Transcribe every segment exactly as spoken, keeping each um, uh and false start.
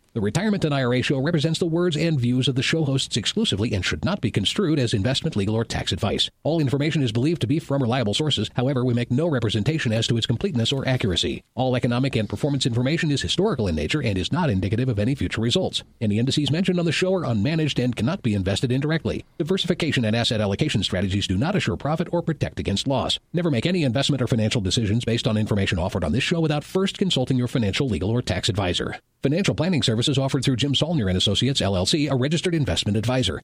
The Retirement and I R A Show represents the words and views of the show hosts exclusively and should not be construed as investment, legal, or tax advice. All information is believed to be from reliable sources. However, we make no representation as to its completeness or accuracy. All economic and performance information is historical in nature and is not indicative of any future results. Any indices mentioned on the show are unmanaged and cannot be invested indirectly. Diversification and asset allocation strategies do not assure profit or protect against loss. Never make any investment or financial decisions based on information offered on this show without first consulting your financial, legal, or tax advisor. Financial planning services offered through Jim Saulnier and Associates, L L C, a registered investment advisor.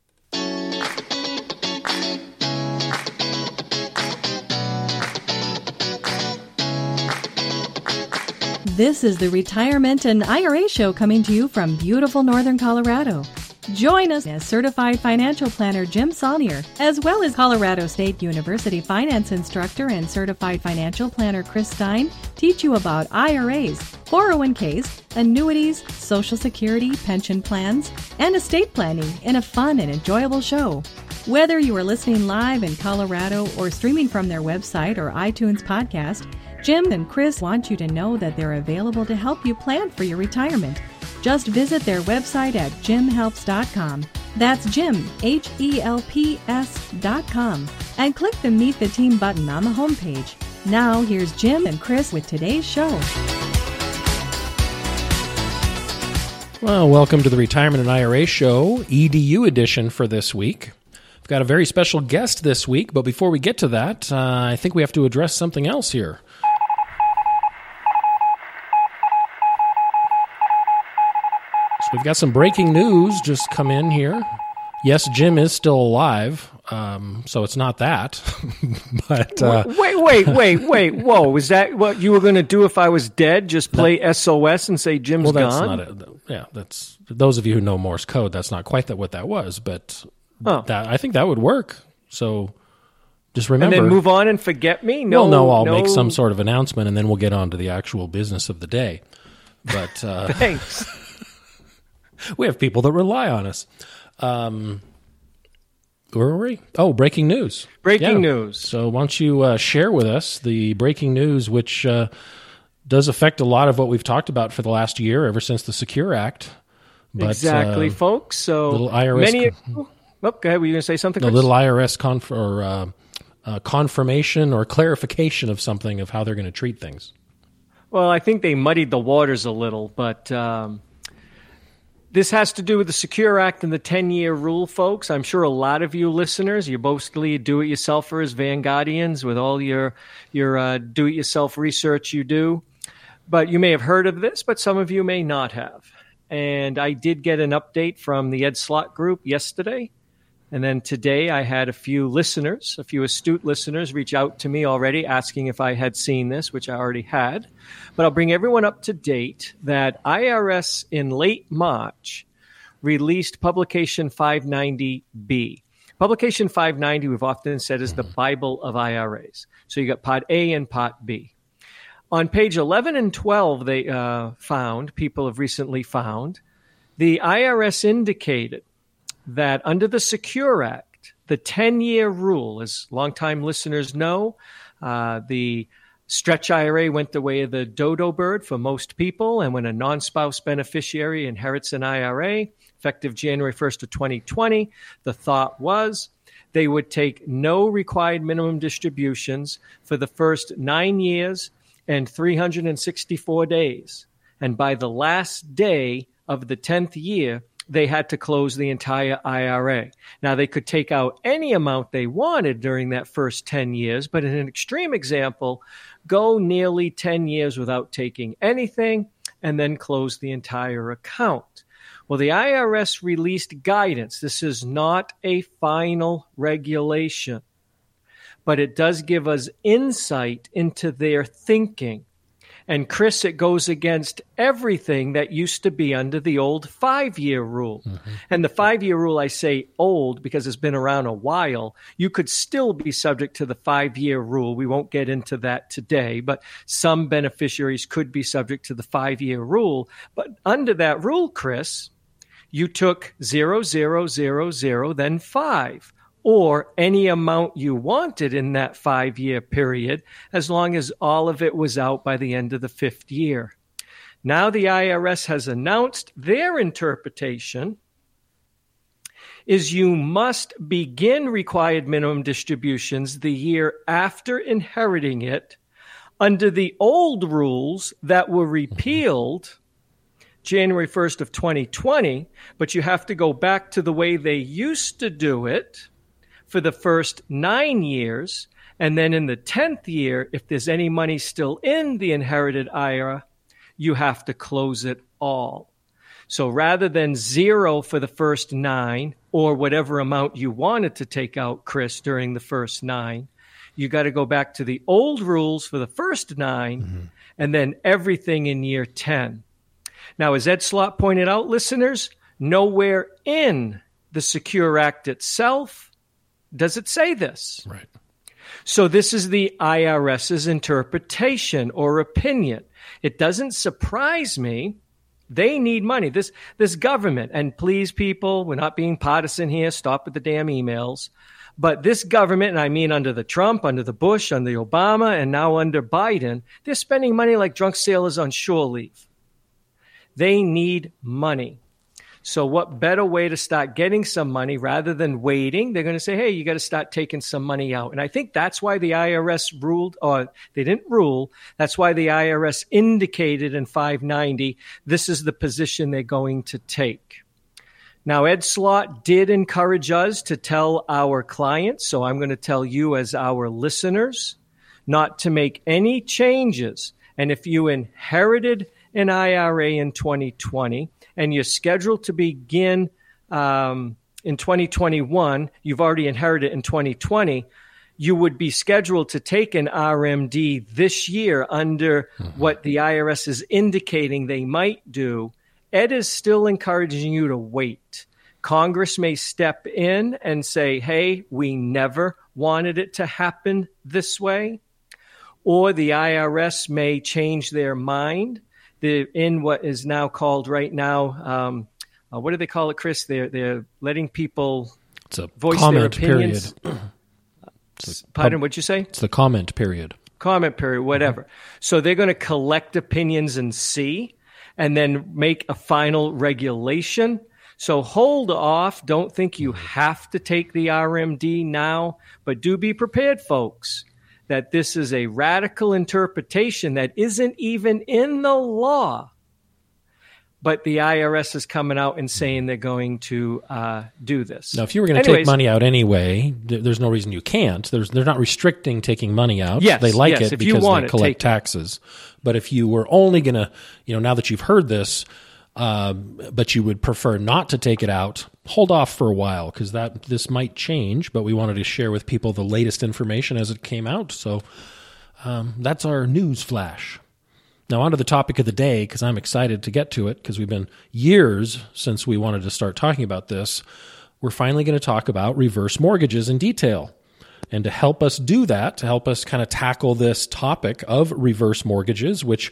This is the Retirement and I R A Show coming to you from beautiful Northern Colorado. Join us as Certified Financial Planner Jim Saulnier, as well as Colorado State University Finance Instructor and Certified Financial Planner Chris Stein, teach you about I R As, four oh one k's, annuities, Social Security, pension plans, and estate planning in a fun and enjoyable show. Whether you are listening live in Colorado or streaming from their website or iTunes podcast, Jim and Chris want you to know that they're available to help you plan for your retirement. Just visit their website at jim helps dot com. That's Jim, H E L P S dot com. And click the Meet the Team button on the homepage. Now, here's Jim and Chris with today's show. Well, welcome to the Retirement and I R A Show, E D U edition for this week. We've got a very special guest this week, but before we get to that, uh, I think we have to address something else here. So we've got some breaking news just come in here. Yes, Jim is still alive, um, so it's not that. but uh, wait, wait, wait, wait! Whoa, is that what you were going to do if I was dead? Just play that, S O S and say Jim's well, that's gone? Not a, yeah, that's those of you who know Morse code. That's not quite that what that was, but oh. that, I think that would work. So just remember, and then move on and forget me. No, well, no, I'll no. make some sort of announcement, and then we'll get on to the actual business of the day. But uh, thanks. We have people that rely on us. Um, where were we? Oh, breaking news. Breaking yeah. news. So why don't you uh, share with us the breaking news, which uh, does affect a lot of what we've talked about for the last year, ever since the Secure Act. But, exactly, uh, folks. So little I R S many. Con- oh, go ahead. Were you going to say something? A Chris? little I R S conf- or uh, uh, confirmation or clarification of something of how they're going to treat things. Well, I think they muddied the waters a little, but. Um, This has to do with the Secure Act and the ten-year rule, folks. I'm sure a lot of you listeners, you're mostly do-it-yourselfers, Vanguardians, with all your your uh, do-it-yourself research you do. But you may have heard of this, but some of you may not have. And I did get an update from the Ed Slott Group yesterday. And then today I had a few listeners, a few astute listeners, reach out to me already asking if I had seen this, which I already had. But I'll bring everyone up to date that I R S in late March released Publication five ninety B. Publication five ninety, we've often said, is the Bible of I R As. So you got Part A and Part B. On page eleven and twelve, they uh, found, people have recently found, the I R S indicated that under the Secure Act, the ten-year rule, as longtime listeners know, uh, the stretch I R A went the way of the dodo bird for most people, and when a non-spouse beneficiary inherits an I R A, effective January first of twenty twenty, the thought was they would take no required minimum distributions for the first nine years and three hundred sixty-four days. And by the last day of the tenth year, they had to close the entire I R A. Now, they could take out any amount they wanted during that first ten years, but in an extreme example, go nearly ten years without taking anything and then close the entire account. Well, the I R S released guidance. This is not a final regulation, but it does give us insight into their thinking. And Chris, it goes against everything that used to be under the old five-year rule. Mm-hmm. And the five-year rule, I say old because it's been around a while. You could still be subject to the five-year rule. We won't get into that today, but some beneficiaries could be subject to the five-year rule. But under that rule, Chris, you took zero, zero, zero, zero, then five, or any amount you wanted in that five-year period, as long as all of it was out by the end of the fifth year. Now the I R S has announced their interpretation is you must begin required minimum distributions the year after inheriting it under the old rules that were repealed January first of twenty twenty, but you have to go back to the way they used to do it for the first nine years. And then in the tenth year, if there's any money still in the inherited I R A, you have to close it all. So rather than zero for the first nine or whatever amount you wanted to take out, Chris, during the first nine, you got to go back to the old rules for the first nine mm-hmm. and then everything in year ten. Now, as Ed Slott pointed out, listeners, nowhere in the Secure Act itself does it say this. Right. So this is the IRS's interpretation or opinion. It doesn't surprise me. They need money. This this government, and please, people, we're not being partisan here. Stop with the damn emails. But this government, and I mean under the Trump, under the Bush, under the Obama, and now under Biden, they're spending money like drunk sailors on shore leave. They need money. So what better way to start getting some money rather than waiting? They're going to say, hey, you got to start taking some money out. And I think that's why the I R S ruled, or they didn't rule. That's why the I R S indicated in five ninety, this is the position they're going to take. Now, Ed Slott did encourage us to tell our clients, so I'm going to tell you as our listeners, not to make any changes. And if you inherited an I R A in twenty twenty, and you're scheduled to begin um, in twenty twenty-one, you've already inherited in twenty twenty, you would be scheduled to take an R M D this year under mm-hmm. what the I R S is indicating they might do. Ed is still encouraging you to wait. Congress may step in and say, hey, we never wanted it to happen this way. Or the I R S may change their mind. They're in what is now called right now, um, uh, what do they call it, Chris? They're they're letting people it's a voice comment their opinions. Period. It's a Pardon, pub- what'd you say? It's the comment period. Comment period, whatever. Mm-hmm. So they're going to collect opinions and see, and then make a final regulation. So hold off. Don't think you have to take the R M D now, but do be prepared, folks, that this is a radical interpretation that isn't even in the law. But the I R S is coming out and saying they're going to uh, do this. Now, if you were going to take money out anyway, th- there's no reason you can't. There's, they're not restricting taking money out. Yes, they like yes, it if because you want they it, collect take taxes. But if you were only going to, you know, now that you've heard this, uh, but you would prefer not to take it out, hold off for a while because that this might change. But we wanted to share with people the latest information as it came out. So um, that's our news flash. Now, on to the topic of the day, because I'm excited to get to it, because we've been years since we wanted to start talking about this. We're finally going to talk about reverse mortgages in detail. And to help us do that, to help us kind of tackle this topic of reverse mortgages, which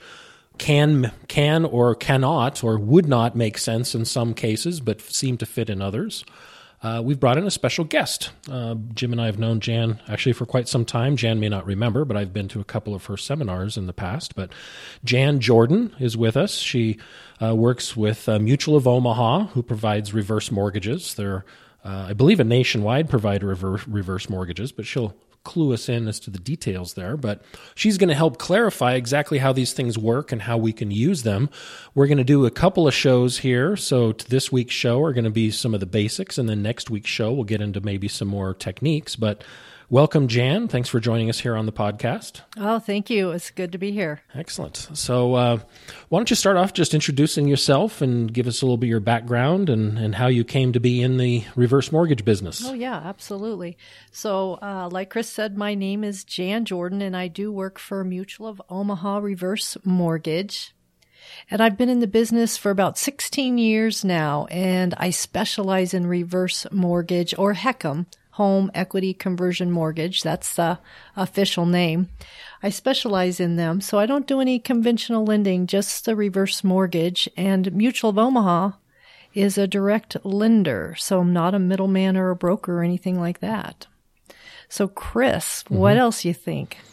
can can or cannot or would not make sense in some cases, but seem to fit in others, Uh, we've brought in a special guest. Uh, Jim and I have known Jan actually for quite some time. Jan may not remember, but I've been to a couple of her seminars in the past. But Jan Jordan is with us. She uh, works with uh, Mutual of Omaha, who provides reverse mortgages. They're, uh, I believe, a nationwide provider of reverse, reverse mortgages, but she'll clue us in as to the details there. But she's going to help clarify exactly how these things work and how we can use them. We're going to do a couple of shows here. So this week's show are going to be some of the basics, and then next week's show we'll get into maybe some more techniques. But welcome, Jan. Thanks for joining us here on the podcast. Oh, thank you. It's good to be here. Excellent. So uh, why don't you start off just introducing yourself and give us a little bit of your background and, and how you came to be in the reverse mortgage business. Oh, yeah, absolutely. So uh, like Chris said, my name is Jan Jordan, and I do work for Mutual of Omaha Reverse Mortgage. And I've been in the business for about sixteen years now, and I specialize in reverse mortgage, or HECM, Home Equity Conversion Mortgage. That's the official name. I specialize in them, so I don't do any conventional lending, just the reverse mortgage. And Mutual of Omaha is a direct lender, so I'm not a middleman or a broker or anything like that. So, Chris, mm-hmm. what else you think?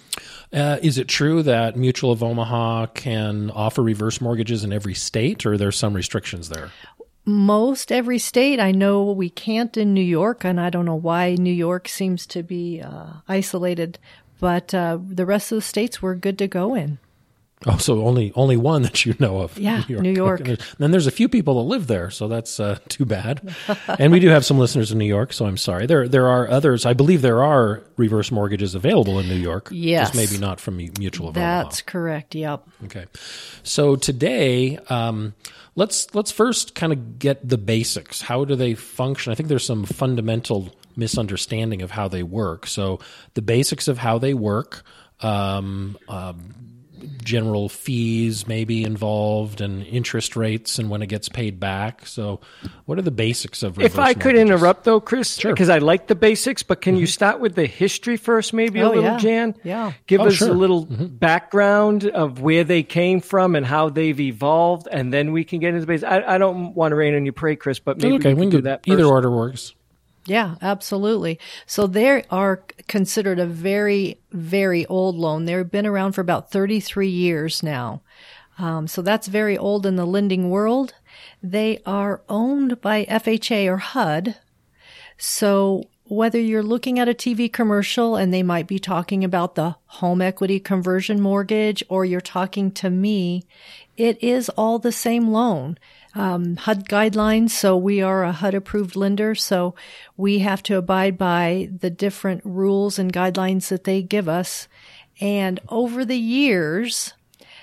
Uh, is it true that Mutual of Omaha can offer reverse mortgages in every state, or are there some restrictions there? Most every state. I know we can't in New York, and I don't know why New York seems to be uh, isolated, but uh, the rest of the states we're good to go in. Oh, so only only one that you know of. Yeah, New York. New York. And then there's a few people that live there, so that's uh, too bad. And we do have some listeners in New York, so I'm sorry. There there are others. I believe there are reverse mortgages available in New York. Yes. Just maybe not from Mutual of Omaha. That's correct, yep. Okay. So today, um, let's let's first kind of get the basics. How do they function? I think there's some fundamental misunderstanding of how they work. So the basics of how they work, um, um general fees may be involved and interest rates and when it gets paid back. So what are the basics of reverse If I could mortgages? interrupt, though, Chris, Sure. because I like the basics, but can mm-hmm. you start with the history first, maybe oh, a little, yeah. Jan? Yeah. Give oh, us sure. a little mm-hmm. background of where they came from and how they've evolved, and then we can get into the basics. I, I don't want to rain on your parade, Chris, but maybe okay, we can we can do do that either first. order works. Yeah, absolutely. So they are considered a very, very old loan. They've been around for about thirty-three years now. Um, so that's very old in the lending world. They are owned by F H A or H U D. So whether you're looking at a T V commercial and they might be talking about the home equity conversion mortgage, or you're talking to me, it is all the same loan. Um, H U D guidelines. So we are a H U D approved lender. So we have to abide by the different rules and guidelines that they give us. And over the years,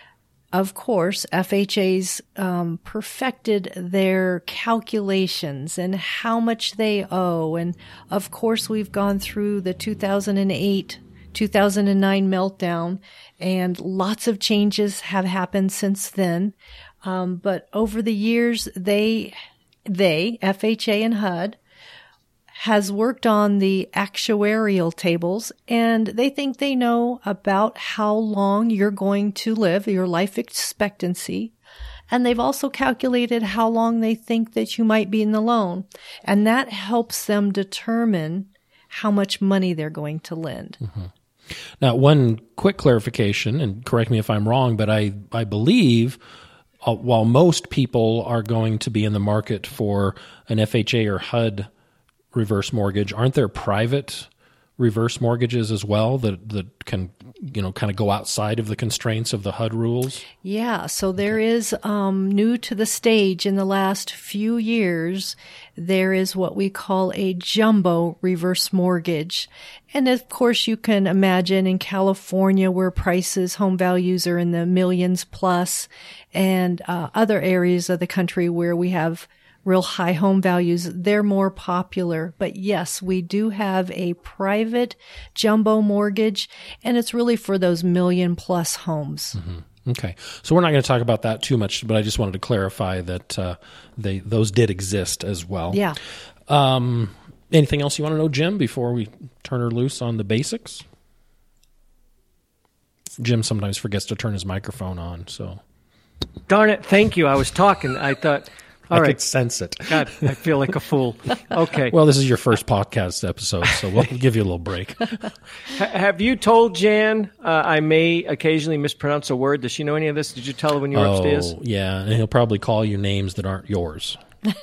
of course, F H A's um, perfected their calculations and how much they owe. And of course, we've gone through the two thousand eight, two thousand nine meltdown, and lots of changes have happened since then. Um, but over the years, they, they, F H A and H U D, has worked on the actuarial tables, and they think they know about how long you're going to live, your life expectancy. And they've also calculated how long they think that you might be in the loan. And that helps them determine how much money they're going to lend. Mm-hmm. Now, one quick clarification, and correct me if I'm wrong, but I, I believe uh, while most people are going to be in the market for an F H A or H U D reverse mortgage, aren't there private reverse mortgages as well that, that can, you know, kind of go outside of the constraints of the H U D rules? Yeah, so there is, um, new to the stage in the last few years, there is what we call a jumbo reverse mortgage. And of course, you can imagine in California where prices, home values are in the millions plus, and uh, other areas of the country where we have real high home values, they're more popular. But yes, we do have a private jumbo mortgage, and it's really for those million plus homes. Mm-hmm. Okay. So we're not going to talk about that too much, but I just wanted to clarify that uh, they those did exist as well. Yeah. Um, anything else you want to know, Jim, before we turn her loose on the basics? Jim sometimes forgets to turn his microphone on, so. Darn it. Thank you. I was talking. I thought... All I right. could sense it. God, I feel like a fool. Okay. Well, this is your first podcast episode, so we'll give you a little break. H- have you told Jan uh, I may occasionally mispronounce a word? Does she know any of this? Did you tell her when you were oh, upstairs? Yeah, and he'll probably call you names that aren't yours.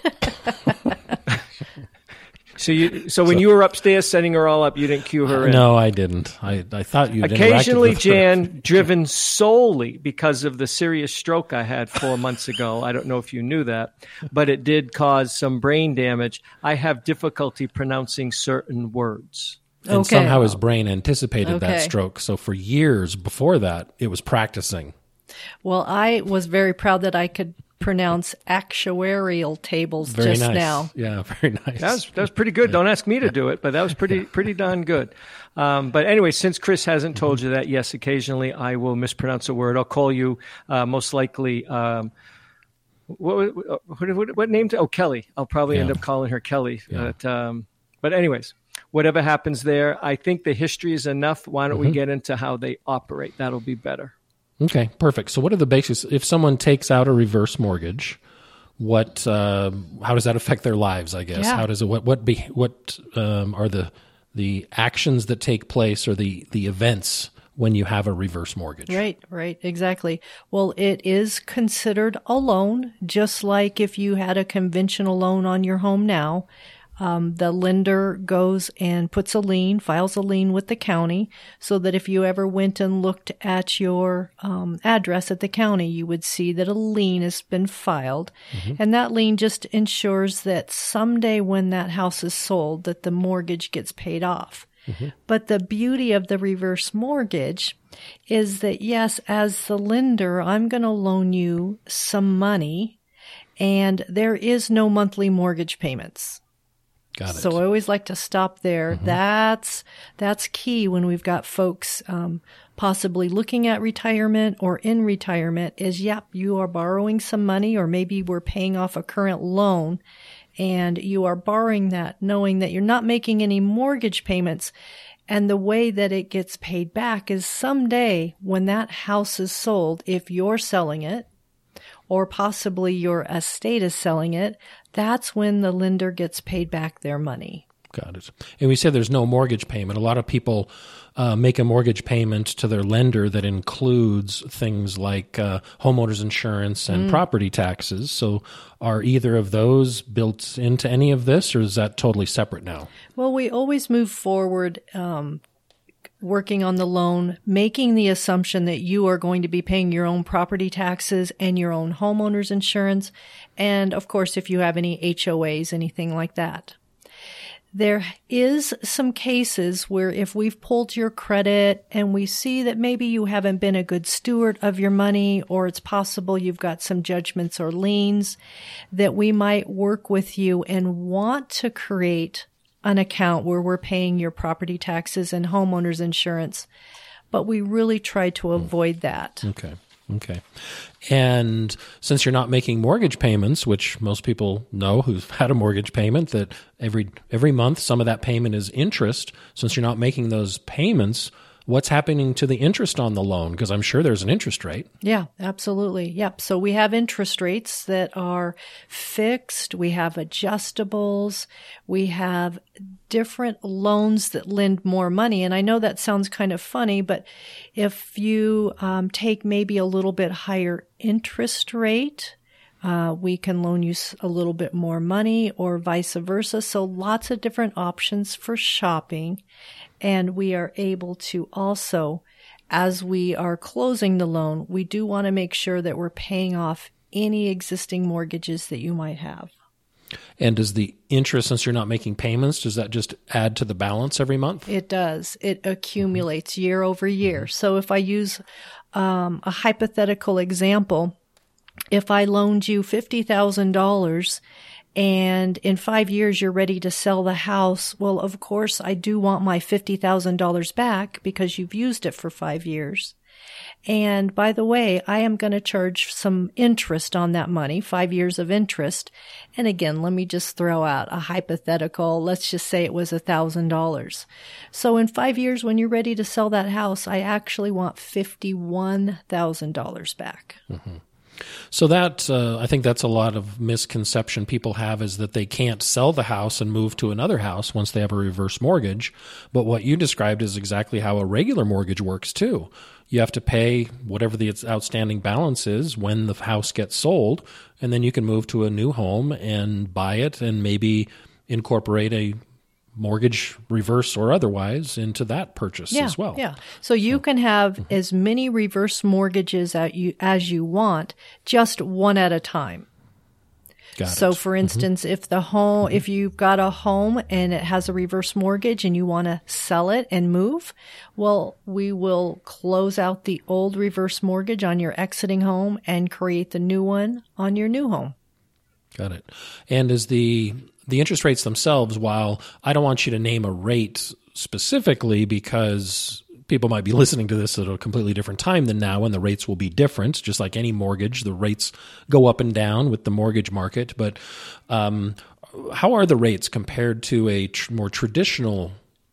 So you, so when so, you were upstairs setting her all up, you didn't cue her in? No, I didn't. I, I thought you'd Occasionally, interacted with Jan, her. driven solely because of the serious stroke I had four months ago. I don't know if you knew that, but it did cause some brain damage. I have difficulty pronouncing certain words. And okay. somehow his brain anticipated okay. that stroke. So for years before that, it was practicing. Well, I was very proud that I could pronounce actuarial tables very just nice. now. Yeah, very nice. That was that was pretty good. Don't ask me to do it, but that was pretty pretty darn good. Um, but anyway, since Chris hasn't told you that, yes, occasionally I will mispronounce a word. I'll call you uh, most likely. Um, what, what, what, what name? To, oh, Kelly. I'll probably yeah. end up calling her Kelly. Yeah. But, um, but anyways, whatever happens there, I think the history is enough. Why don't mm-hmm. we get into how they operate? That'll be better. Okay, perfect. So what are the basics? If someone takes out a reverse mortgage, what? Uh, how does that affect their lives, I guess? Yeah. How does it, what, what, be, what um, are the the actions that take place or the, the events when you have a reverse mortgage. Right, right, exactly. Well, it is considered a loan, just like if you had a conventional loan on your home now. Um, the lender goes and puts a lien, files a lien with the county, so that if you ever went and looked at your um, address at the county, you would see that a lien has been filed. Mm-hmm. And that lien just ensures that someday when that house is sold, that the mortgage gets paid off. Mm-hmm. But the beauty of the reverse mortgage is that, yes, as the lender, I'm going to loan you some money, and there is no monthly mortgage payments. Got it. So I always like to stop there. Mm-hmm. That's that's key when we've got folks um, possibly looking at retirement or in retirement is, yep, you are borrowing some money, or maybe we're paying off a current loan, and you are borrowing that knowing that you're not making any mortgage payments. And the way that it gets paid back is someday when that house is sold, if you're selling it, or possibly your estate is selling it, that's when the lender gets paid back their money. Got it. And we said there's no mortgage payment. A lot of people uh, make a mortgage payment to their lender that includes things like uh, homeowners insurance and mm. property taxes. So are either of those built into any of this, or is that totally separate now? Well, we always move forward um working on the loan, making the assumption that you are going to be paying your own property taxes and your own homeowner's insurance. And of course, if you have any H O As, anything like that. There is some cases where if we've pulled your credit and we see that maybe you haven't been a good steward of your money, or it's possible you've got some judgments or liens, that we might work with you and want to create an account where we're paying your property taxes and homeowners insurance, but we really try to avoid that. Okay. Okay. And since you're not making mortgage payments, which most people know who've had a mortgage payment, that every every month some of that payment is interest, since you're not making those payments, what's happening to the interest on the loan? Because I'm sure there's an interest rate. Yeah, absolutely. Yep. So we have interest rates that are fixed. We have adjustables. We have different loans that lend more money. And I know that sounds kind of funny, but if you um, take maybe a little bit higher interest rate, Uh, we can loan you a little bit more money, or vice versa. So lots of different options for shopping. And we are able to also, as we are closing the loan, we do want to make sure that we're paying off any existing mortgages that you might have. And does the interest, since you're not making payments, does that just add to the balance every month? It does. It accumulates mm-hmm. year over year. Mm-hmm. So if I use um, a hypothetical example, if I loaned you fifty thousand dollars and in five years you're ready to sell the house, well, of course, I do want my fifty thousand dollars back because you've used it for five years. And by the way, I am going to charge some interest on that money, five years of interest. And again, let me just throw out a hypothetical. Let's just say it was one thousand dollars. So in five years, when you're ready to sell that house, I actually want fifty-one thousand dollars back. Mm-hmm. So that, uh, I think that's a lot of misconception people have, is that they can't sell the house and move to another house once they have a reverse mortgage. But what you described is exactly how a regular mortgage works too. You have to pay whatever the outstanding balance is when the house gets sold, and then you can move to a new home and buy it and maybe incorporate a mortgage, reverse or otherwise, into that purchase yeah, as well. Yeah. So you so, can have mm-hmm. as many reverse mortgages as you, as you want, just one at a time. Got so it. for instance, mm-hmm. if the home, mm-hmm. if you've got a home and it has a reverse mortgage and you want to sell it and move, well, we will close out the old reverse mortgage on your exiting home and create the new one on your new home. Got it. And is the the interest rates themselves, while I don't want you to name a rate specifically because people might be listening to this at a completely different time than now, and the rates will be different, just like any mortgage. The rates go up and down with the mortgage market. But um, how are the rates compared to a tr- more traditional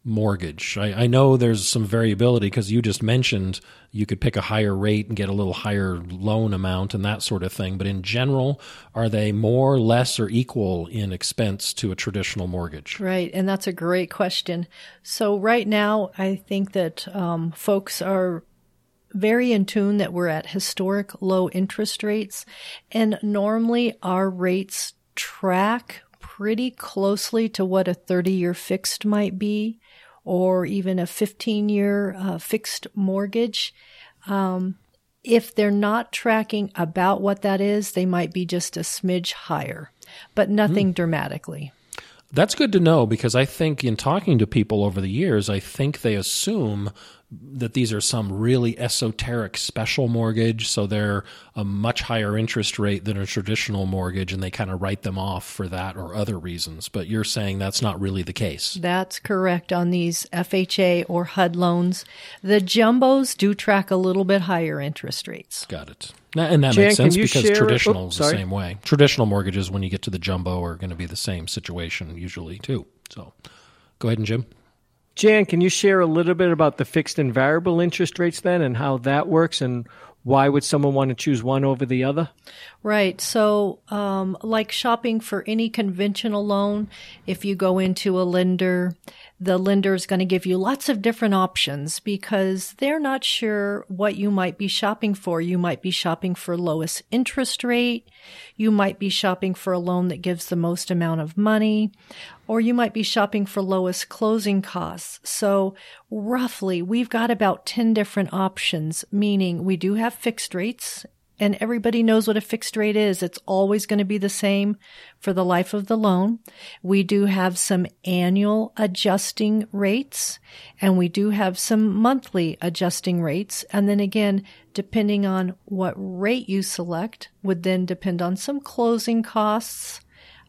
mortgage? I, I know there's some variability because you just mentioned you could pick a higher rate and get a little higher loan amount and that sort of thing. But in general, are they more, less, or equal in expense to a traditional mortgage? Right. And that's a great question. So right now, I think that um, folks are very in tune that we're at historic low interest rates. And normally our rates track pretty closely to what a thirty-year fixed might be, or even a fifteen-year uh, fixed mortgage. Um, if they're not tracking about what that is, they might be just a smidge higher, but nothing mm. dramatically. That's good to know, because I think in talking to people over the years, I think they assume that these are some really esoteric special mortgage, so they're a much higher interest rate than a traditional mortgage, and they kind of write them off for that or other reasons. But you're saying that's not really the case. That's correct on these F H A or H U D loans. The jumbos do track a little bit higher interest rates. Got it. And that Jan, makes sense because share, traditional oh, is the same way. Traditional mortgages, when you get to the jumbo, are going to be the same situation usually too. So go ahead, and Jim. Jan, can you share a little bit about the fixed and variable interest rates then, and how that works, and why would someone want to choose one over the other? Right. So um, like shopping for any conventional loan, if you go into a lender, the lender is going to give you lots of different options because they're not sure what you might be shopping for. You might be shopping for lowest interest rate. You might be shopping for a loan that gives the most amount of money, or you might be shopping for lowest closing costs. So roughly, we've got about ten different options, meaning we do have fixed rates. And everybody knows what a fixed rate is. It's always going to be the same for the life of the loan. We do have some annual adjusting rates, and we do have some monthly adjusting rates. And then again, depending on what rate you select would then depend on some closing costs.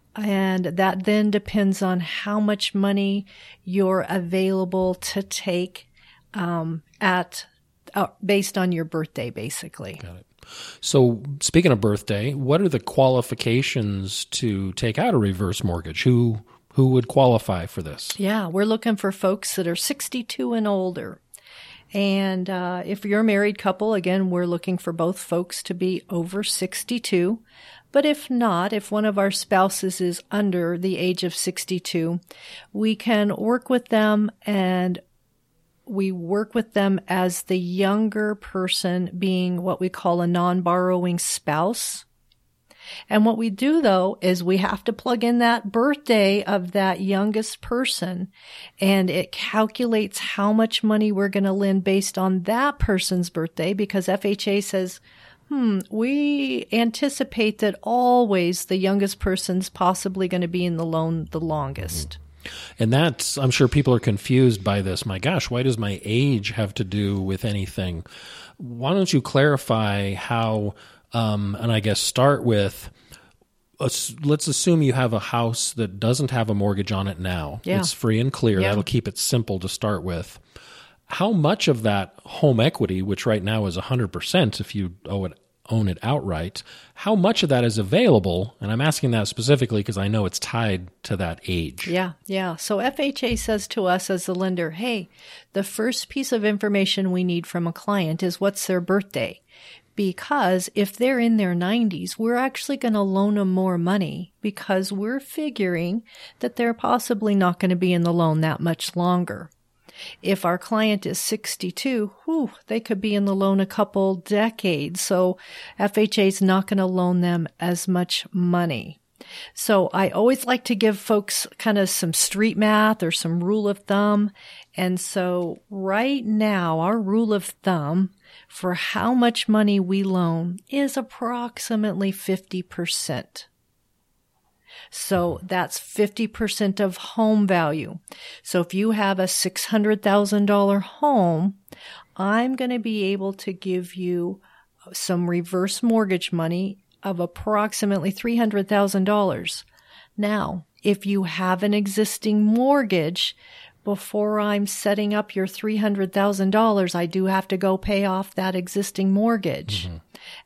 And that then depends on how much money you're available to take um, at uh, based on your birthday, basically. Got it. So speaking of birthday, what are the qualifications to take out a reverse mortgage? Who who would qualify for this? Yeah, we're looking for folks that are sixty-two and older. And uh, if you're a married couple, again, we're looking for both folks to be over sixty-two. But if not, if one of our spouses is under the age of sixty-two, we can work with them, and we work with them as the younger person being what we call a non-borrowing spouse. And what we do, though, is we have to plug in that birthday of that youngest person, and it calculates how much money we're going to lend based on that person's birthday, because F H A says, hmm, we anticipate that always the youngest person's possibly going to be in the loan the longest. Mm-hmm. And that's, I'm sure people are confused by this. My gosh, why does my age have to do with anything? Why don't you clarify how, um, and I guess start with, let's assume you have a house that doesn't have a mortgage on it now. Yeah. It's free and clear. Yeah. That'll keep it simple to start with. How much of that home equity, which right now is one hundred percent if you owe it, own it outright, how much of that is available? And I'm asking that specifically because I know it's tied to that age. Yeah, yeah. So F H A says to us as the lender, hey, the first piece of information we need from a client is what's their birthday. Because if they're in their nineties, we're actually going to loan them more money because we're figuring that they're possibly not going to be in the loan that much longer. If our client is sixty-two, whew, they could be in the loan a couple decades. So F H A is not going to loan them as much money. So I always like to give folks kind of some street math or some rule of thumb. And so right now, our rule of thumb for how much money we loan is approximately fifty percent. So that's fifty percent of home value. So if you have a six hundred thousand dollars home, I'm going to be able to give you some reverse mortgage money of approximately three hundred thousand dollars. Now, if you have an existing mortgage, before I'm setting up your three hundred thousand dollars, I do have to go pay off that existing mortgage. Mm-hmm.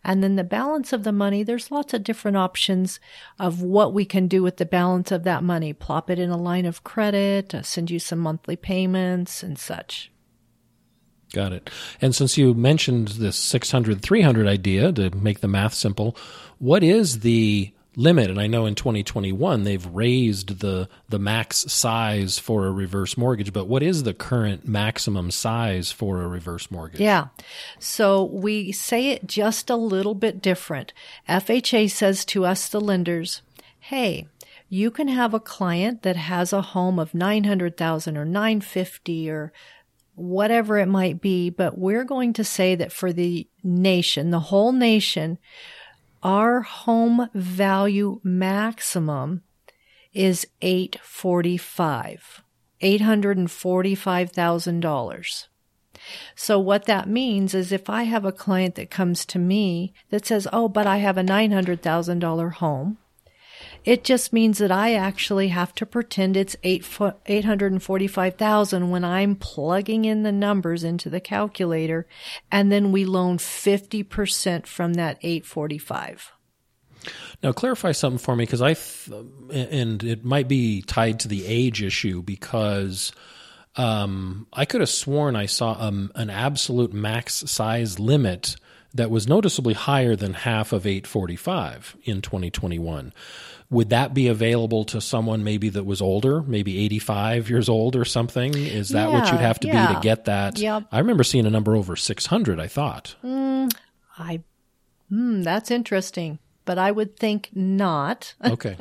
And then the balance of the money, there's lots of different options of what we can do with the balance of that money. Plop it in a line of credit, uh, send you some monthly payments and such. Got it. And since you mentioned this six hundred, three hundred idea, to make the math simple, what is the limit? And I know in twenty twenty-one they've raised the the max size for a reverse mortgage, but what is the current maximum size for a reverse mortgage? Yeah. So we say it just a little bit different. F H A says to us, the lenders, hey, you can have a client that has a home of nine hundred thousand dollars or nine hundred fifty thousand dollars or whatever it might be, but we're going to say that for the nation, the whole nation, our home value maximum is eight forty-five, eight hundred forty-five thousand dollars. So what that means is if I have a client that comes to me that says, oh, but I have a nine hundred thousand dollars home, it just means that I actually have to pretend it's eight hundred forty-five thousand dollars when I'm plugging in the numbers into the calculator, and then we loan fifty percent from that eight hundred forty-five. Now, clarify something for me, because I, th- and it might be tied to the age issue, because um, I could have sworn I saw um, an absolute max size limit that was noticeably higher than half of eight forty-five in twenty twenty-one. Would that be available to someone maybe that was older, maybe eighty-five years old or something? Is that yeah, what you'd have to yeah. be to get that? Yep. I remember seeing a number over six hundred, I thought. Mm, I, mm, that's interesting, but I would think not. Okay.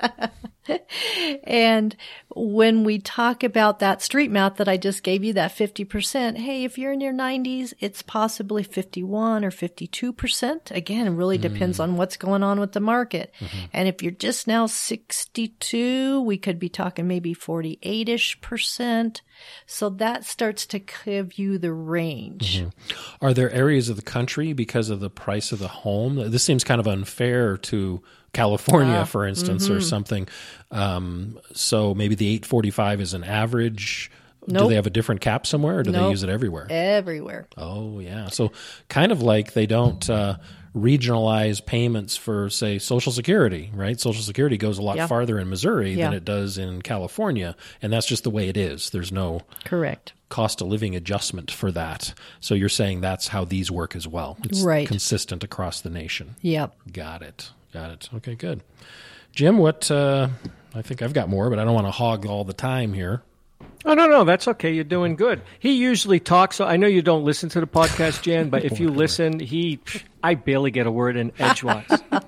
And when we talk about that street math that I just gave you, that fifty percent, hey, if you're in your nineties, it's possibly fifty-one or fifty-two percent. Again, it really depends mm. on what's going on with the market. Mm-hmm. And if you're just now sixty-two, we could be talking maybe forty-eight-ish percent. So that starts to give you the range. Mm-hmm. Are there areas of the country, because of the price of the home? This seems kind of unfair to California, uh, for instance, mm-hmm. or something. Um, so maybe the eight forty-five is an average. Nope. Do they have a different cap somewhere, or do nope. they use it everywhere? Everywhere. Oh, yeah. So kind of like they don't uh, regionalize payments for, say, Social Security, right? Social Security goes a lot yeah. farther in Missouri yeah. than it does in California, and that's just the way it is. There's no correct cost of living adjustment for that. So you're saying that's how these work as well. It's right. consistent across the nation. Yep. Got it. Got it. Okay, good. Jim, what, uh, I think I've got more, but I don't want to hog all the time here. Oh, no, no, that's okay. You're doing good. He usually talks. I know you don't listen to the podcast, Jan, but if you listen, he, I barely get a word in edgewise.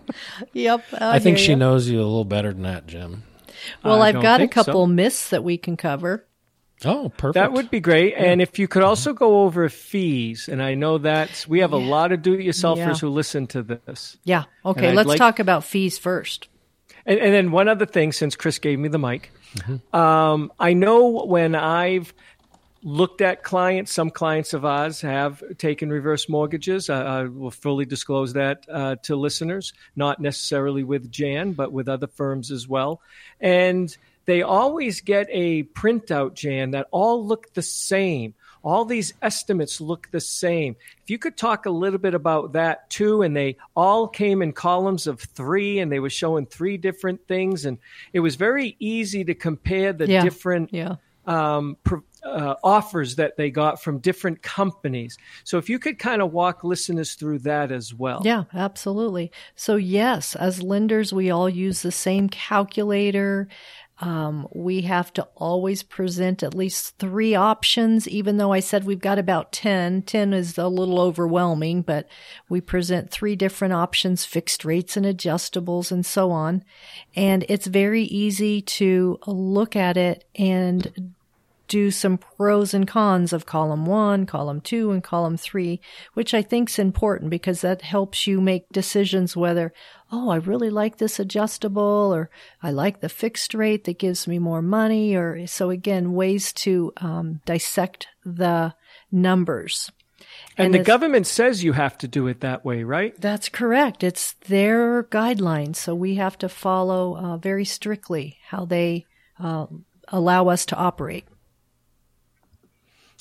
Yep. I, I think she you. knows you a little better than that, Jim. Well, I I've got a couple so. myths that we can cover. Oh, perfect. That would be great. Yeah. And if you could also go over fees, and I know that we have a yeah. lot of do-it-yourselfers yeah. who listen to this. Yeah. Okay, let's like, talk about fees first. And, and then one other thing, since Chris gave me the mic. Mm-hmm. Um, I know when I've looked at clients, some clients of ours have taken reverse mortgages. Uh, I will fully disclose that uh, to listeners, not necessarily with Jan, but with other firms as well. And they always get a printout, Jan, that all look the same. All these estimates look the same. If you could talk a little bit about that too, and they all came in columns of three, and they were showing three different things, and it was very easy to compare the yeah. different yeah. Um, uh, offers that they got from different companies. So if you could kind of walk listeners through that as well. Yeah, absolutely. So yes, as lenders, we all use the same calculator. Um, we have to always present at least three options, even though I said we've got about ten. ten is a little overwhelming, but we present three different options, fixed rates and adjustables and so on. And it's very easy to look at it and do some pros and cons of column one, column two, and column three, which I think is important because that helps you make decisions whether, oh, I really like this adjustable, or I like the fixed rate that gives me more money, or so again, ways to um, dissect the numbers. And, and the government says you have to do it that way, right? That's correct. It's their guidelines, so we have to follow uh, very strictly how they uh, allow us to operate.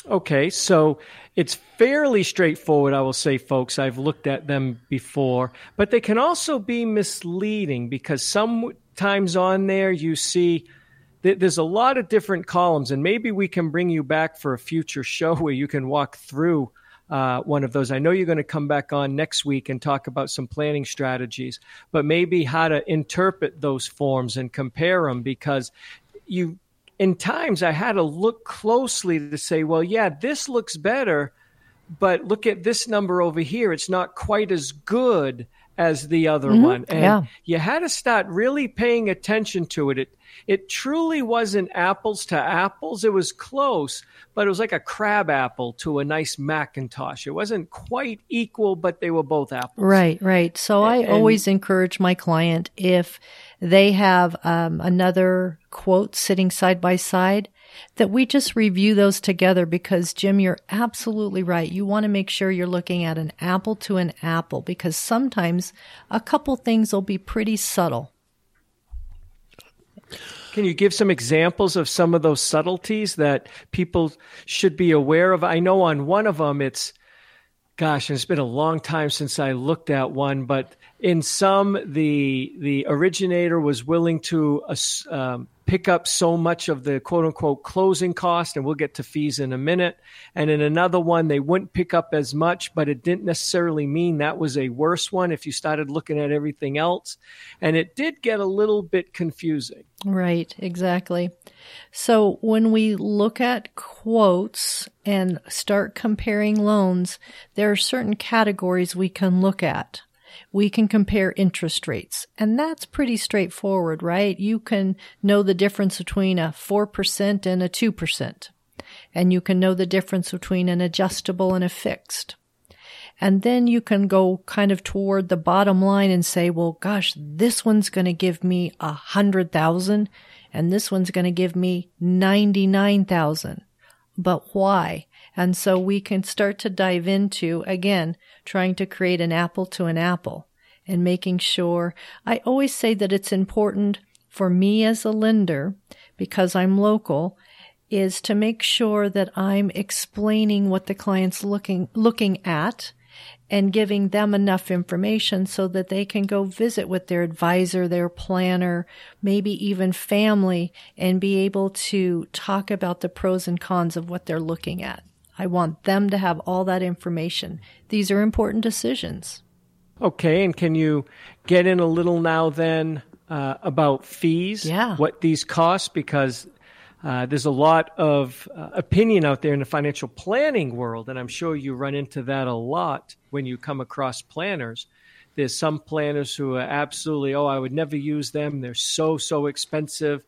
Okay, so it's fairly straightforward, I will say, folks. I've looked at them before, but they can also be misleading because sometimes on there you see that there's a lot of different columns, and maybe we can bring you back for a future show where you can walk through uh, one of those. I know you're going to come back on next week and talk about some planning strategies, but maybe how to interpret those forms and compare them, because you in times I had to look closely to say, well, yeah, this looks better, but look at this number over here. It's not quite as good as the other Mm-hmm. one. And Yeah. you had to start really paying attention to it. It it truly wasn't apples to apples. It was close, but it was like a crab apple to a nice Macintosh. It wasn't quite equal, but they were both apples. Right, right. So I And- always encourage my client, if they have um, another quote sitting side by side, that we just review those together, because Jim, you're absolutely right. You want to make sure you're looking at an apple to an apple, because sometimes a couple things will be pretty subtle. Can you give some examples of some of those subtleties that people should be aware of? I know on one of them, it's, gosh, it's been a long time since I looked at one, but in some, the the originator was willing to uh, um, pick up so much of the quote-unquote closing cost, and we'll get to fees in a minute. And in another one, they wouldn't pick up as much, but it didn't necessarily mean that was a worse one if you started looking at everything else. And it did get a little bit confusing. Right, exactly. So when we look at quotes and start comparing loans, there are certain categories we can look at. We can compare interest rates, and that's pretty straightforward, right? You can know the difference between a four percent and a two percent, and you can know the difference between an adjustable and a fixed. And then you can go kind of toward the bottom line and say, well, gosh, this one's going to give me a hundred thousand and this one's going to give me ninety-nine thousand. But why? And so we can start to dive into, again, trying to create an apple to an apple and making sure. I always say that it's important for me as a lender, because I'm local, is to make sure that I'm explaining what the client's looking, looking at, and giving them enough information so that they can go visit with their advisor, their planner, maybe even family, and be able to talk about the pros and cons of what they're looking at. I want them to have all that information. These are important decisions. Okay, and can you get in a little now then uh, about fees? Yeah. What these cost? Because Uh, there's a lot of uh, opinion out there in the financial planning world, and I'm sure you run into that a lot when you come across planners. There's some planners who are absolutely, oh, I would never use them. They're so, so expensive.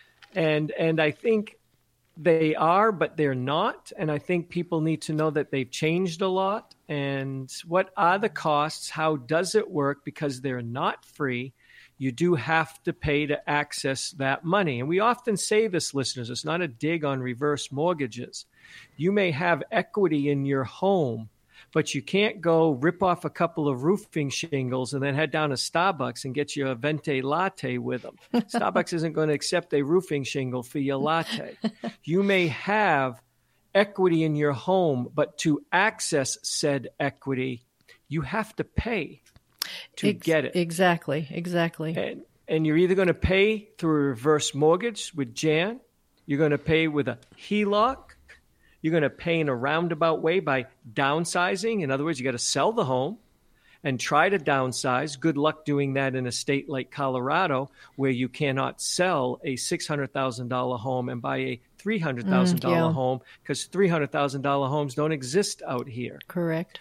And and I think they are, but they're not. And I think people need to know that they've changed a lot. And what are the costs? How does it work? Because they're not free. You do have to pay to access that money. And we often say this, listeners, it's not a dig on reverse mortgages. You may have equity in your home, but you can't go rip off a couple of roofing shingles and then head down to Starbucks and get you a venti latte with them. Starbucks isn't going to accept a roofing shingle for your latte. You may have equity in your home, but to access said equity, you have to pay to Ex- get it. Exactly, exactly. And, and you're either going to pay through a reverse mortgage with Jan, you're going to pay with a H E L O C, you're going to pay in a roundabout way by downsizing. In other words, you got to sell the home and try to downsize. Good luck doing that in a state like Colorado, where you cannot sell a six hundred thousand dollars home and buy a three hundred thousand dollars Mm, yeah. home, because three hundred thousand dollars homes don't exist out here. Correct.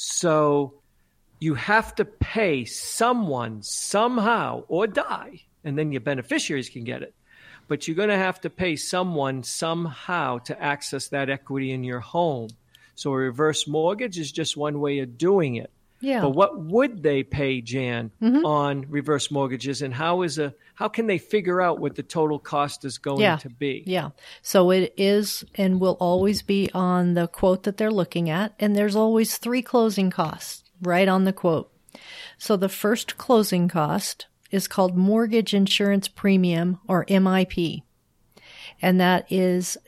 So you have to pay someone somehow or die, and then your beneficiaries can get it. But you're going to have to pay someone somehow to access that equity in your home. So a reverse mortgage is just one way of doing it. Yeah. But what would they pay, Jan, Mm-hmm. on reverse mortgages, and how is a how can they figure out what the total cost is going Yeah. to be? Yeah. So it is and will always be on the quote that they're looking at. And there's always three closing costs right on the quote. So the first closing cost is called mortgage insurance premium, or M I P. And that is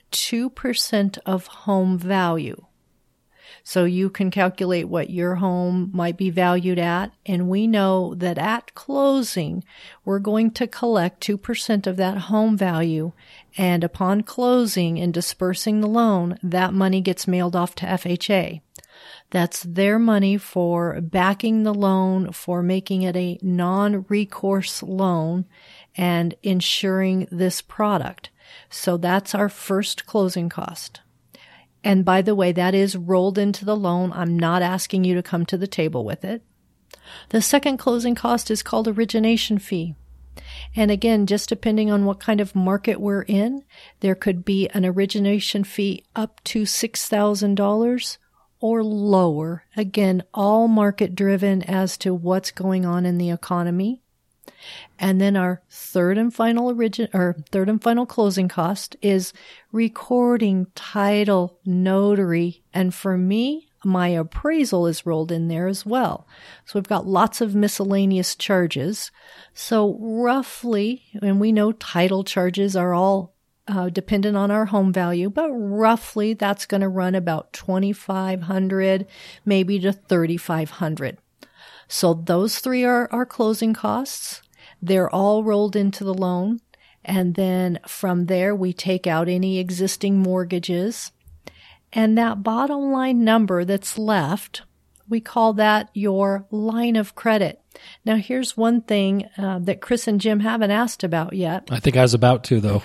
two percent of home value. So you can calculate what your home might be valued at, and we know that at closing, we're going to collect two percent of that home value, and upon closing and dispersing the loan, that money gets mailed off to F H A. That's their money for backing the loan, for making it a non-recourse loan, and insuring this product. So that's our first closing cost. And by the way, that is rolled into the loan. I'm not asking you to come to the table with it. The second closing cost is called origination fee. And again, just depending on what kind of market we're in, there could be an origination fee up to six thousand dollars or lower. Again, all market driven as to what's going on in the economy. And then our third and final origin or third and final closing cost is recording, title, notary, and for me, my appraisal is rolled in there as well. So we've got lots of miscellaneous charges. So roughly, and we know title charges are all uh, dependent on our home value, but roughly that's going to run about twenty-five hundred dollars, maybe to thirty-five hundred dollars. So those three are our closing costs. They're all rolled into the loan. And then from there, we take out any existing mortgages. And that bottom line number that's left, we call that your line of credit. Now, here's one thing uh, that Chris and Jim haven't asked about yet. I think I was about to, though.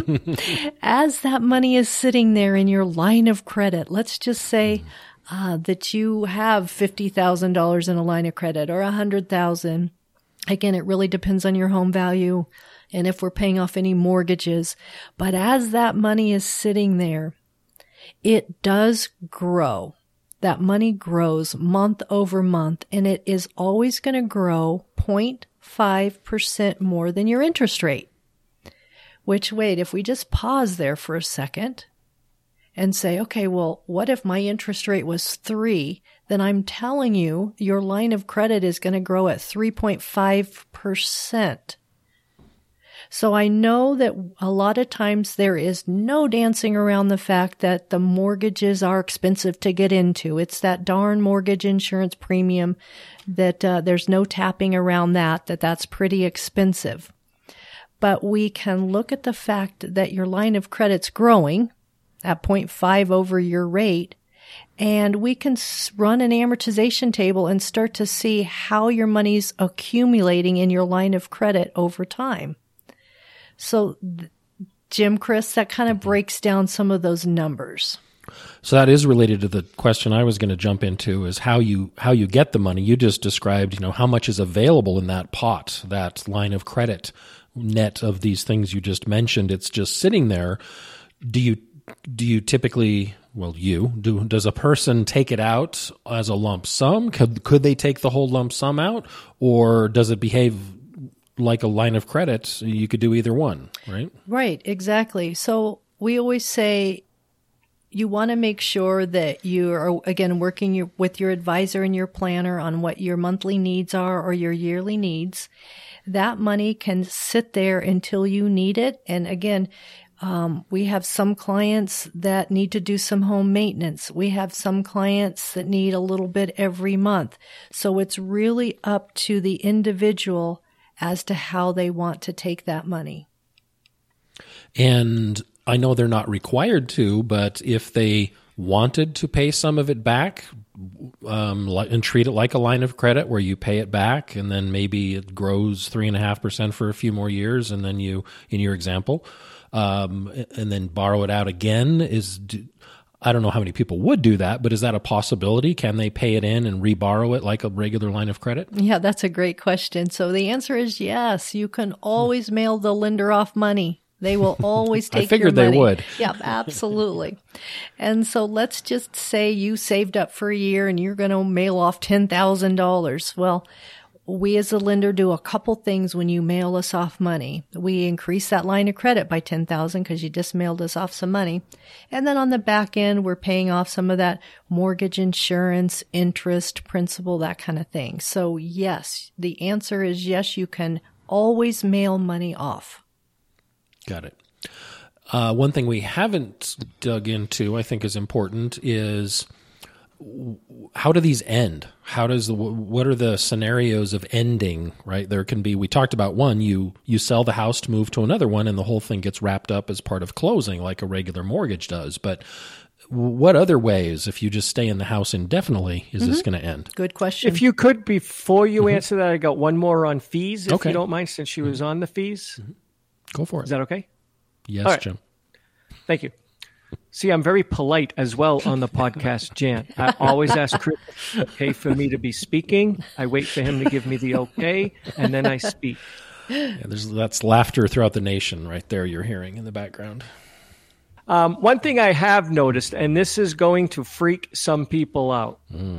As that money is sitting there in your line of credit, let's just say uh, that you have fifty thousand dollars in a line of credit or one hundred thousand dollars. Again, it really depends on your home value and if we're paying off any mortgages. But as that money is sitting there, it does grow. That money grows month over month, and it is always going to grow zero point five percent more than your interest rate. Which, wait, if we just pause there for a second and say, okay, well, what if my interest rate was three? Then I'm telling you, your line of credit is going to grow at three point five percent. So I know that a lot of times there is no dancing around the fact that the mortgages are expensive to get into. It's that darn mortgage insurance premium that uh, there's no tapping around that, that that's pretty expensive. But we can look at the fact that your line of credit's growing at zero point five over your rate, and we can run an amortization table and start to see how your money's accumulating in your line of credit over time. So, Jim, Chris, that kind of breaks down some of those numbers. So that is related to the question I was going to jump into, is how you how you get the money. You just described, you know, how much is available in that pot, that line of credit net of these things you just mentioned. It's just sitting there. Do you do you typically, well, you do, does a person take it out as a lump sum? Could could they take the whole lump sum out, or does it behave like a line of credit? You could do either one, right? Right, exactly. So we always say you want to make sure that you are, again, working your, with your advisor and your planner on what your monthly needs are or your yearly needs. That money can sit there until you need it. And again, um, we have some clients that need to do some home maintenance. We have some clients that need a little bit every month. So it's really up to the individual as to how they want to take that money. And I know they're not required to, but if they wanted to pay some of it back um, and treat it like a line of credit where you pay it back and then maybe it grows three point five percent for a few more years, and then you, in your example, um, and then borrow it out again, is... I don't know how many people would do that, but is that a possibility? Can they pay it in and reborrow it like a regular line of credit? Yeah, that's a great question. So the answer is yes. You can always mail the lender off money. They will always take your money. I figured they would. Yeah, absolutely. And so let's just say you saved up for a year and you're going to mail off ten thousand dollars. Well, we as a lender do a couple things when you mail us off money. We increase that line of credit by ten thousand dollars because you just mailed us off some money. And then on the back end, we're paying off some of that mortgage insurance, interest, principal, that kind of thing. So yes, the answer is yes, you can always mail money off. Got it. Uh, one thing we haven't dug into, I think is important, is how do these end? How does the, what are the scenarios of ending, right? There can be, we talked about one, you, you sell the house to move to another one and the whole thing gets wrapped up as part of closing like a regular mortgage does. But what other ways, if you just stay in the house indefinitely, is mm-hmm. this going to end? Good question. If you could, before you mm-hmm. answer that, I got one more on fees, if okay. you don't mind, since she was on the fees. Mm-hmm. Go for it. Is that okay? Yes, right. Jim. Thank you. See, I'm very polite as well on the podcast, Jan. I always ask Chris okay for me to be speaking. I wait for him to give me the okay, and then I speak. Yeah, there's that's laughter throughout the nation right there you're hearing in the background. Um, one thing I have noticed, and this is going to freak some people out, mm.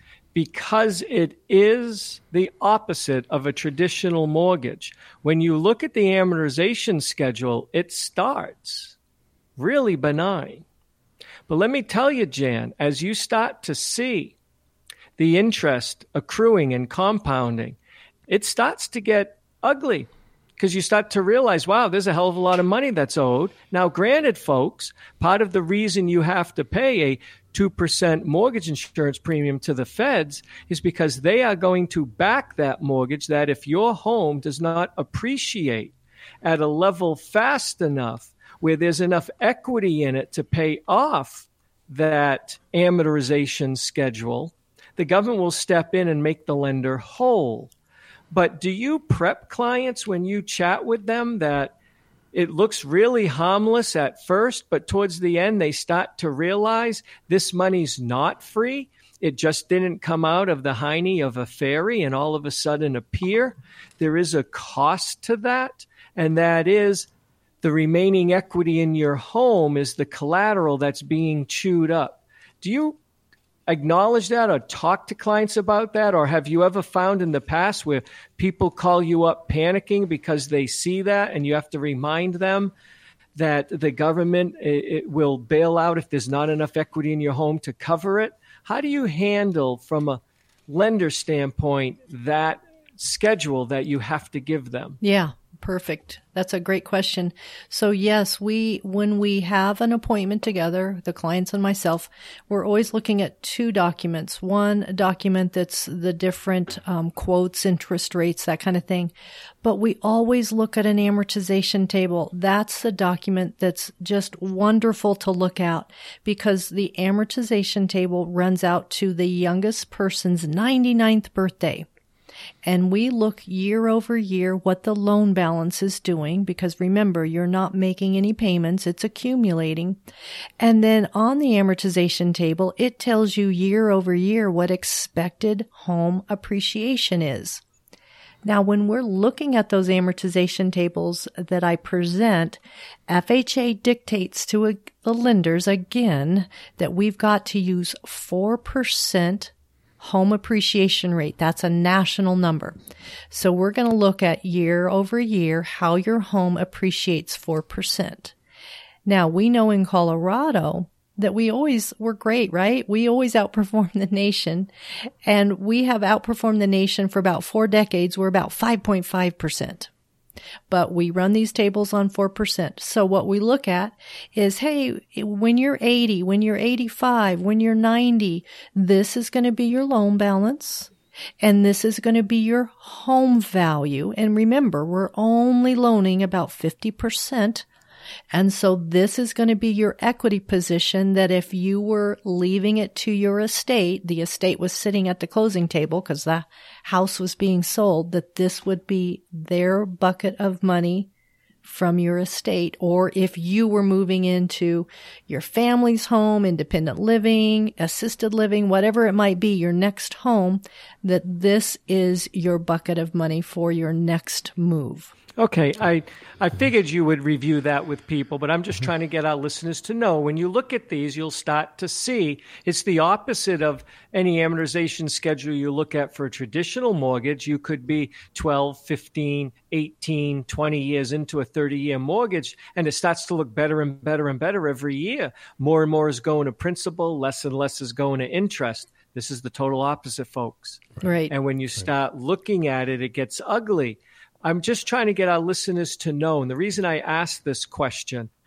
because it is the opposite of a traditional mortgage. When you look at the amortization schedule, it starts really benign. But let me tell you, Jan, as you start to see the interest accruing and compounding, it starts to get ugly because you start to realize, wow, there's a hell of a lot of money that's owed. Now, granted, folks, part of the reason you have to pay a two percent mortgage insurance premium to the feds is because they are going to back that mortgage that if your home does not appreciate at a level fast enough where there's enough equity in it to pay off that amortization schedule, the government will step in and make the lender whole. But do you prep clients when you chat with them that it looks really harmless at first, but towards the end they start to realize this money's not free? It just didn't come out of the hiney of a fairy and all of a sudden appear. There is a cost to that, and that is the remaining equity in your home is the collateral that's being chewed up. Do you acknowledge that or talk to clients about that? Or have you ever found in the past where people call you up panicking because they see that and you have to remind them that the government it, it will bail out if there's not enough equity in your home to cover it? How do you handle from a lender standpoint that schedule that you have to give them? Yeah. Perfect. That's a great question. So yes, we, when we have an appointment together, the clients and myself, we're always looking at two documents. One document that's the different um, quotes, interest rates, that kind of thing. But we always look at an amortization table. That's the document that's just wonderful to look at because the amortization table runs out to the youngest person's ninety-ninth birthday. And we look year over year what the loan balance is doing because remember, you're not making any payments. It's accumulating. And then on the amortization table, it tells you year over year what expected home appreciation is. Now, when we're looking at those amortization tables that I present, F H A dictates to a, the lenders again that we've got to use four percent home appreciation rate. That's a national number. So we're going to look at year over year how your home appreciates four percent. Now, we know in Colorado that we always, we're great, right? We always outperform the nation. And we have outperformed the nation for about four decades. We're about five point five percent. But we run these tables on four percent. So what we look at is, hey, when you're eighty, when you're eighty-five, when you're ninety, this is going to be your loan balance. And this is going to be your home value. And remember, we're only loaning about fifty percent. And so this is going to be your equity position that if you were leaving it to your estate, the estate was sitting at the closing table because the house was being sold, that this would be their bucket of money from your estate. Or if you were moving into your family's home, independent living, assisted living, whatever it might be, your next home, that this is your bucket of money for your next move. Okay, I, I figured you would review that with people, but I'm just trying to get our listeners to know when you look at these, you'll start to see it's the opposite of any amortization schedule you look at for a traditional mortgage. You could be twelve, fifteen, eighteen, twenty years into a thirty-year mortgage, and it starts to look better and better and better every year. More and more is going to principal, less and less is going to interest. This is the total opposite, folks. Right. And when you start looking at it, it gets ugly. I'm just trying to get our listeners to know, and the reason I asked this question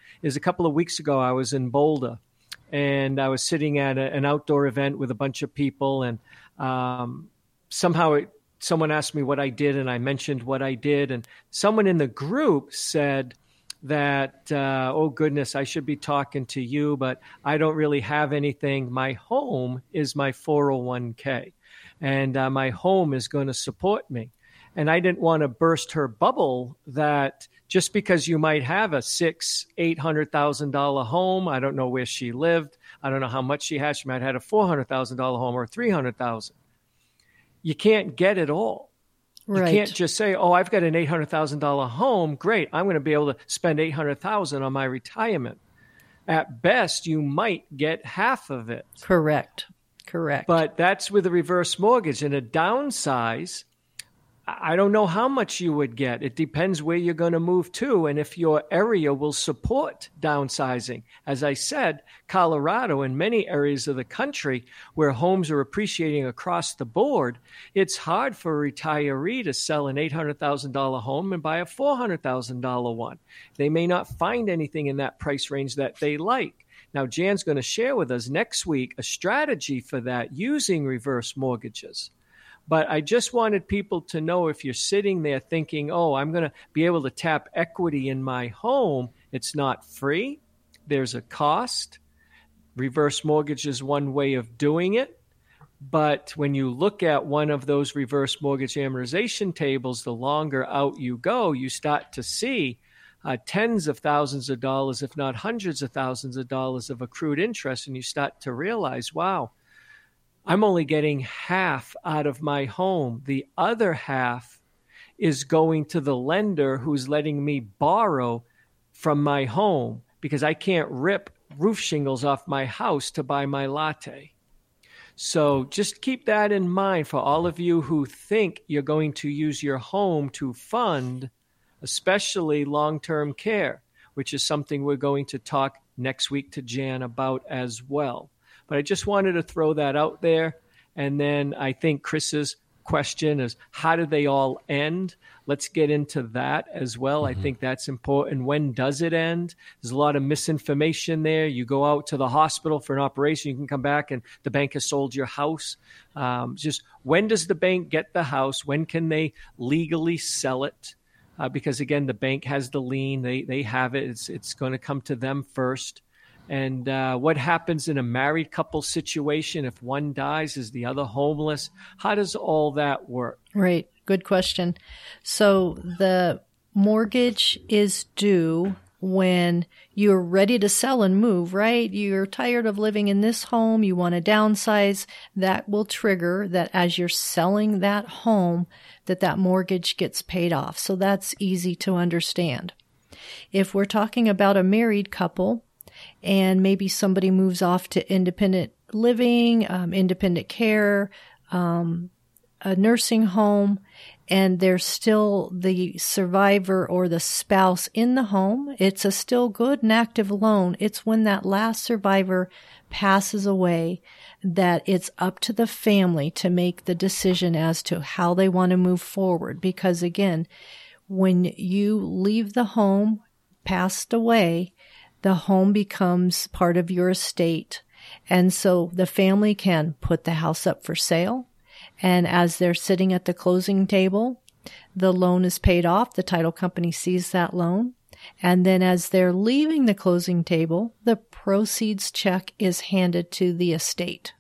is a couple of weeks ago, I was in Boulder, and I was sitting at a, an outdoor event with a bunch of people, and um, somehow it, someone asked me what I did, and I mentioned what I did, and someone in the group said that, uh, oh, goodness, I should be talking to you, but I don't really have anything. My home is my four oh one k, and uh, my home is going to support me. And I didn't want to burst her bubble that just because you might have a six, eight hundred thousand dollar home, I don't know where she lived, I don't know how much she had. She might have had a four hundred thousand dollar home or three hundred thousand. You can't get it all. Right. You can't just say, oh, I've got an eight hundred thousand dollar home. Great. I'm going to be able to spend eight hundred thousand dollars on my retirement. At best, you might get half of it. Correct. Correct. But that's with a reverse mortgage. And a downsize, I don't know how much you would get. It depends where you're going to move to and if your area will support downsizing. As I said, Colorado and many areas of the country where homes are appreciating across the board, it's hard for a retiree to sell an eight hundred thousand dollars home and buy a four hundred thousand dollars one. They may not find anything in that price range that they like. Now, Jan's going to share with us next week a strategy for that using reverse mortgages. But I just wanted people to know, if you're sitting there thinking, oh, I'm going to be able to tap equity in my home, it's not free. There's a cost. Reverse mortgage is one way of doing it. But when you look at one of those reverse mortgage amortization tables, the longer out you go, you start to see uh, tens of thousands of dollars, if not hundreds of thousands of dollars of accrued interest. And you start to realize, wow, I'm only getting half out of my home. The other half is going to the lender who's letting me borrow from my home because I can't rip roof shingles off my house to buy my latte. So just keep that in mind for all of you who think you're going to use your home to fund, especially long-term care, which is something we're going to talk next week to Jan about as well. But I just wanted to throw that out there. And then I think Chris's question is, how do they all end? Let's get into that as well. Mm-hmm. I think that's important. When does it end? There's a lot of misinformation there. You go out to the hospital for an operation, you can come back and the bank has sold your house. Um, just when does the bank get the house? When can they legally sell it? Uh, because, again, the bank has the lien. They, they have it. It's, it's going to come to them first. And uh, what happens in a married couple situation? If one dies, is the other homeless? How does all that work? Right. Good question. So the mortgage is due when you're ready to sell and move, right? You're tired of living in this home. You want to downsize. That will trigger that as you're selling that home, that that mortgage gets paid off. So that's easy to understand. If we're talking about a married couple, and maybe somebody moves off to independent living, um, independent care, um, a nursing home, and there's still the survivor or the spouse in the home, it's a still good and active loan. It's when that last survivor passes away that it's up to the family to make the decision as to how they want to move forward. Because again, when you leave the home, passed away, the home becomes part of your estate. And so the family can put the house up for sale. And as they're sitting at the closing table, the loan is paid off. The title company sees that loan. And then as they're leaving the closing table, the proceeds check is handed to the estate.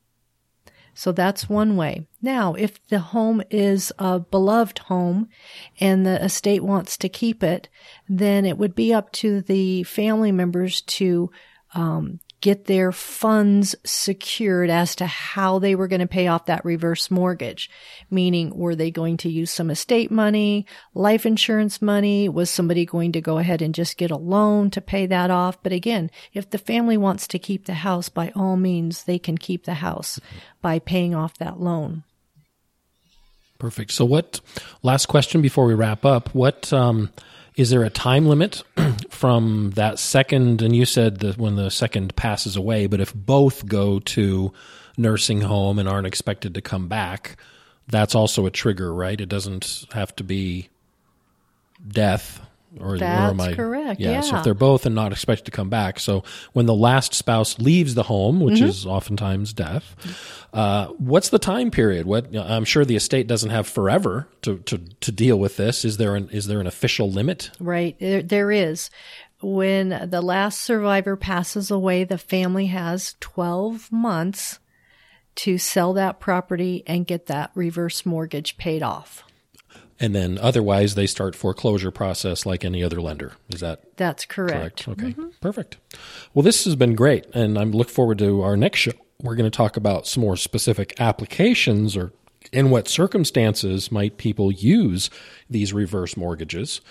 So that's one way. Now, if the home is a beloved home and the estate wants to keep it, then it would be up to the family members to um, get their funds secured as to how they were going to pay off that reverse mortgage. Meaning, were they going to use some estate money, life insurance money? Was somebody going to go ahead and just get a loan to pay that off? But again, if the family wants to keep the house, by all means, they can keep the house by paying off that loan. Perfect. So what, last question before we wrap up, what, um, is there a time limit from that second, and you said that when the second passes away, but if both go to nursing home and aren't expected to come back, that's also a trigger, right? It doesn't have to be death. Or, That's or am I, correct, yeah, yeah. So if they're both and not expected to come back. So when the last spouse leaves the home, which mm-hmm. is oftentimes death, uh, what's the time period? What I'm sure the estate doesn't have forever to, to, to deal with this. Is there an, is there an official limit? Right. There, there is. When the last survivor passes away, the family has twelve months to sell that property and get that reverse mortgage paid off. And then otherwise they start foreclosure process like any other lender. Is that That's correct. correct? Okay, mm-hmm. Perfect. Well, this has been great, and I look forward to our next show. We're going to talk about some more specific applications, or in what circumstances might people use these reverse mortgages.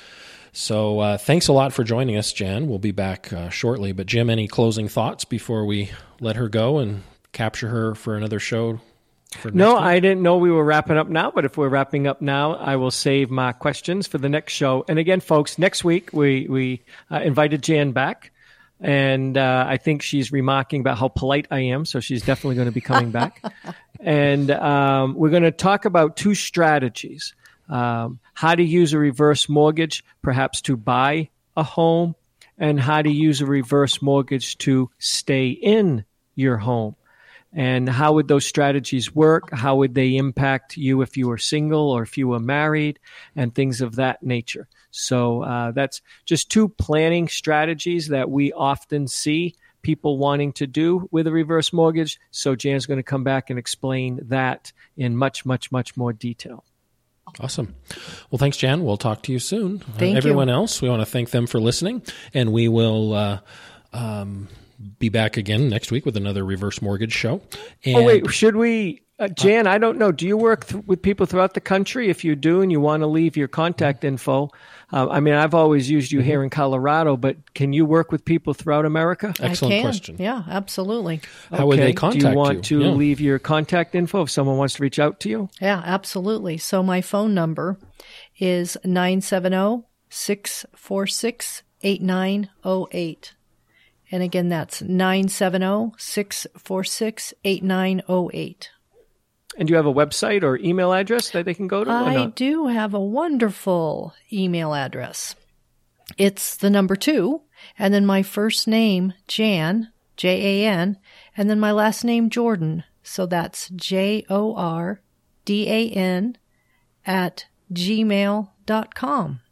So uh, thanks a lot for joining us, Jan. We'll be back uh, shortly. But Jim, any closing thoughts before we let her go and capture her for another show? No, week? I didn't know we were wrapping up now, but if we're wrapping up now, I will save my questions for the next show. And again, folks, next week we, we uh, invited Jan back, and uh, I think she's remarking about how polite I am, so she's definitely going to be coming back. And um, we're going to talk about two strategies, um, how to use a reverse mortgage, perhaps to buy a home, and how to use a reverse mortgage to stay in your home. And how would those strategies work? How would they impact you if you were single or if you were married, and things of that nature? So uh, that's just two planning strategies that we often see people wanting to do with a reverse mortgage. So Jan's going to come back and explain that in much, much, much more detail. Awesome. Well, thanks, Jan. We'll talk to you soon. Thank uh, everyone you. else, we want to thank them for listening, and we will uh, um, be back again next week with another reverse mortgage show. And, oh, wait, should we, uh, Jan, I don't know. Do you work th- with people throughout the country? If you do and you want to leave your contact info, uh, I mean, I've always used you here in Colorado, but can you work with people throughout America? Excellent I can. question. Yeah, absolutely. How okay. would they contact you? Do you want you? to Yeah. leave your contact info if someone wants to reach out to you? Yeah, absolutely. So my phone number is nine seven zero, six four six, eight nine zero eight. And again, that's nine seven zero, six four six, eight nine zero eight. And do you have a website or email address that they can go to? Or I not? do have a wonderful email address. It's the number two, and then my first name, Jan, J A N, and then my last name, Jordan. So that's J O R D A N at gmail dot com.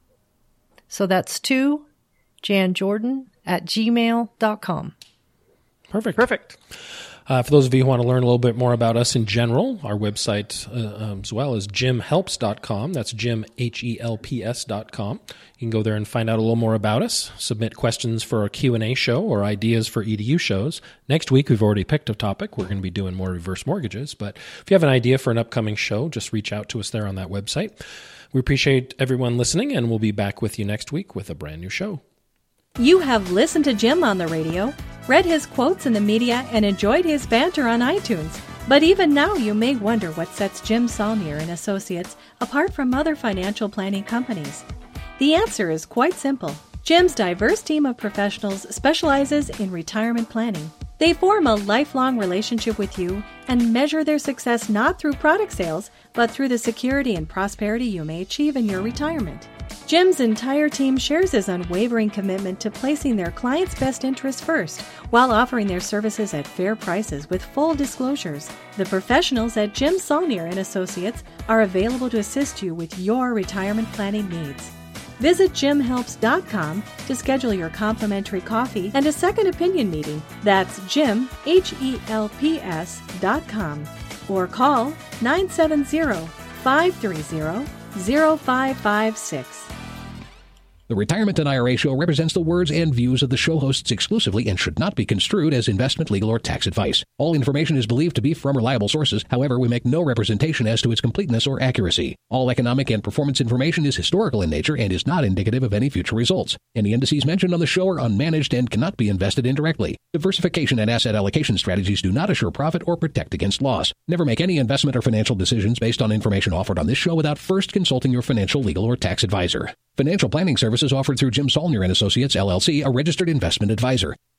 So that's two, Jan Jordan at gmail dot com. Perfect. Perfect. Uh, for those of you who want to learn a little bit more about us in general, our website uh, um, as well is jim helps dot com. That's Jim, H E L P S dot com. You can go there and find out a little more about us, submit questions for a Q and A show or ideas for E D U shows. Next week, we've already picked a topic. We're going to be doing more reverse mortgages. But if you have an idea for an upcoming show, just reach out to us there on that website. We appreciate everyone listening, and we'll be back with you next week with a brand new show. You have listened to Jim on the radio, read his quotes in the media, and enjoyed his banter on iTunes. But even now, you may wonder what sets Jim Saulnier and Associates apart from other financial planning companies. The answer is quite simple. Jim's diverse team of professionals specializes in retirement planning. They form a lifelong relationship with you and measure their success not through product sales, but through the security and prosperity you may achieve in your retirement. Jim's entire team shares his unwavering commitment to placing their clients' best interests first, while offering their services at fair prices with full disclosures. The professionals at Jim Saulnier and Associates are available to assist you with your retirement planning needs. Visit jim helps dot com to schedule your complimentary coffee and a second opinion meeting. That's Jim, H E L P S dot com. Or call nine seven zero, five three zero, zero five five six. The Retirement and I R A Show represents the words and views of the show hosts exclusively and should not be construed as investment, legal, or tax advice. All information is believed to be from reliable sources. However, we make no representation as to its completeness or accuracy. All economic and performance information is historical in nature and is not indicative of any future results. Any indices mentioned on the show are unmanaged and cannot be invested indirectly. Diversification and asset allocation strategies do not assure profit or protect against loss. Never make any investment or financial decisions based on information offered on this show without first consulting your financial, legal, or tax advisor. Financial planning services offered through Jim Saulnier and Associates, L L C, a registered investment advisor.